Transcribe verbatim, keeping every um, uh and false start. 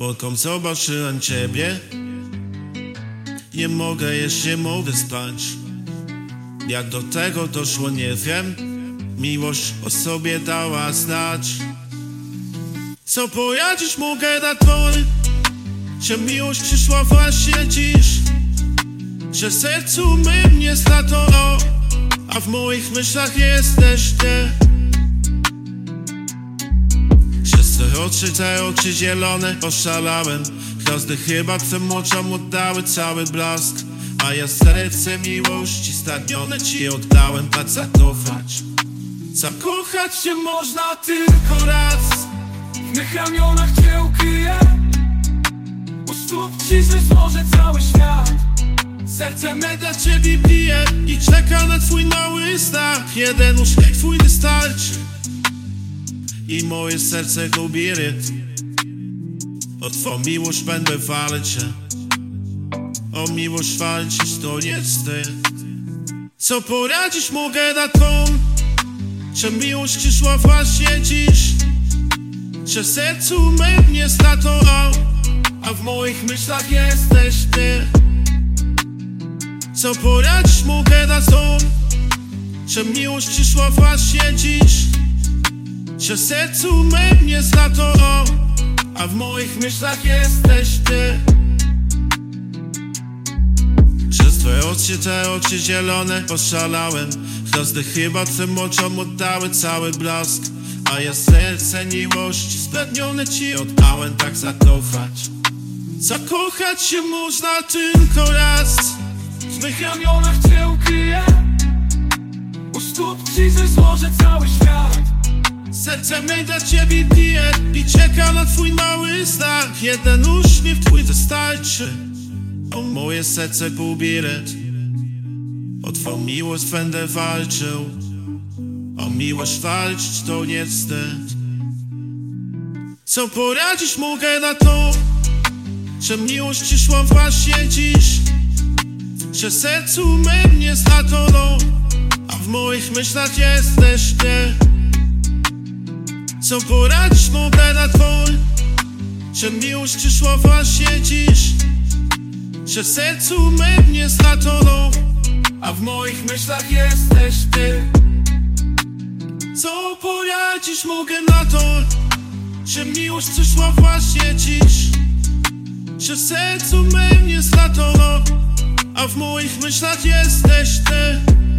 Okom zobaczyłem ciebie. Nie mogę jeść, nie mogę spać. Jak do tego doszło, nie wiem. Miłość o sobie dała znać. Co poradzić mogę na to, że miłość przyszła właśnie dziś. Że sercu mym nie strato, a w moich myślach jesteś ty. Przez te oczy, te oczy zielone oszalałem. Gwiazdy chyba twym oczom oddały cały blask. A ja serce miłości stanione ci oddałem. Tak zakochać, zakochać się można tylko raz. W mych ramionach cię ukryję. U stóp ci złożę cały świat. Serce me dla ciebie bije i czeka na twój mały znak. Jeden uśmiech twój wystarczy i moje serce gubi rytm. O twą miłość będę walczyć. O miłość walczyć to nie wstyd. Co poradzić mogę na tą, że miłość przyszła właśnie dziś. Że sercu mym nie strato, a w moich myślach jesteś ty. Co poradzić mogę na to, że miłość przyszła właśnie dziś. Że sercu mym nie strato, a w moich myślach jesteś ty. Przez twoje oczy, te oczy zielone oszalałem. Gwiazdy chyba twym oczom oddały cały blask. A ja serce miłości spragnione ci oddałem. Tak zakochać, zakochać się można tylko raz. W mych ramionach cię ukryję. U stóp ci złożę cały świat. Serce me dla ciebie bije i czeka na twój mały znak. Jeden uśmiech twój wystarczy, o moje serce gubi rytm. O twą miłość będę walczył. O miłość walczyć to nie wstyd. Co poradzić mogę na to, że miłość przyszła właśnie dziś. Że sercu mym nie strato, a w moich myślach jesteś ty. Co poradzić mogę na to, że miłość przyszła właśnie dziś. Że sercu mym nie strato, a w moich myślach jesteś ty. Co poradzić mogę na to, że miłość przyszła właśnie dziś. Że sercu mym nie strato, a w moich myślach jesteś ty.